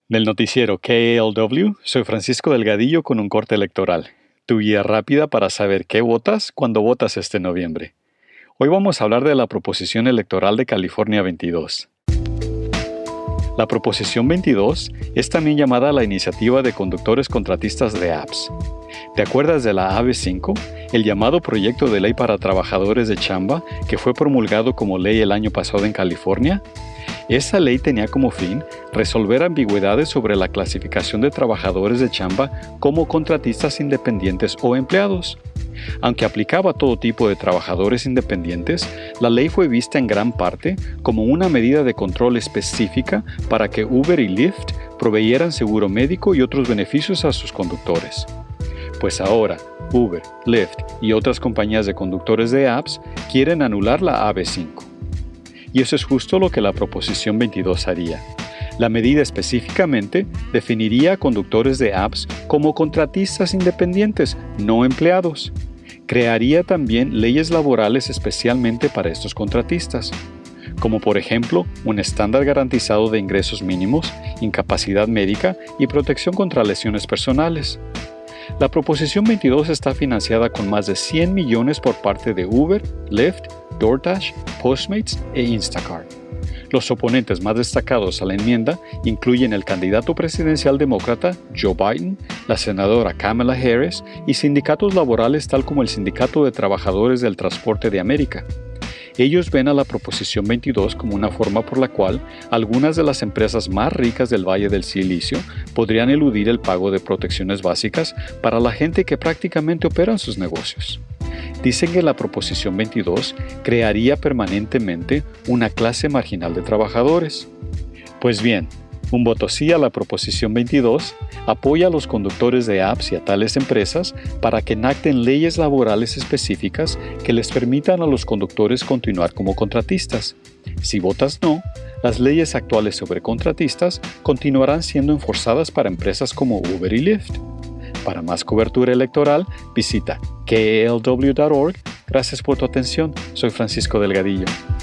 Del noticiero KALW, soy Francisco Delgadillo con un corte electoral, tu guía rápida para saber qué votas cuando votas este noviembre. Hoy vamos a hablar de la Proposición Electoral de California 22. La Proposición 22 es también llamada la Iniciativa de Conductores Contratistas de Apps. ¿Te acuerdas de la AB5, el llamado Proyecto de Ley para Trabajadores de Chamba que fue promulgado como ley el año pasado en California? Esa ley tenía como fin resolver ambigüedades sobre la clasificación de trabajadores de chamba como contratistas independientes o empleados. Aunque aplicaba a todo tipo de trabajadores independientes, la ley fue vista en gran parte como una medida de control específica para que Uber y Lyft proveyeran seguro médico y otros beneficios a sus conductores. Pues ahora, Uber, Lyft y otras compañías de conductores de apps quieren anular la AB5. Y eso es justo lo que la Proposición 22 haría. La medida específicamente definiría a conductores de apps como contratistas independientes, no empleados. Crearía también leyes laborales especialmente para estos contratistas, como por ejemplo un estándar garantizado de ingresos mínimos, incapacidad médica y protección contra lesiones personales. La Proposición 22 está financiada con más de $100 millones por parte de Uber, Lyft, DoorDash, Postmates e Instacart. Los oponentes más destacados a la enmienda incluyen el candidato presidencial demócrata Joe Biden, la senadora Kamala Harris y sindicatos laborales tal como el Sindicato de Trabajadores del Transporte de América. Ellos ven a la Proposición 22 como una forma por la cual algunas de las empresas más ricas del Valle del Silicio podrían eludir el pago de protecciones básicas para la gente que prácticamente opera en sus negocios. Dicen que la Proposición 22 crearía permanentemente una clase marginal de trabajadores. Pues bien, un voto sí a la Proposición 22 apoya a los conductores de apps y a tales empresas para que enacten leyes laborales específicas que les permitan a los conductores continuar como contratistas. Si votas no, las leyes actuales sobre contratistas continuarán siendo enforzadas para empresas como Uber y Lyft. Para más cobertura electoral, visita kalw.org. Gracias por tu atención. Soy Francisco Delgadillo.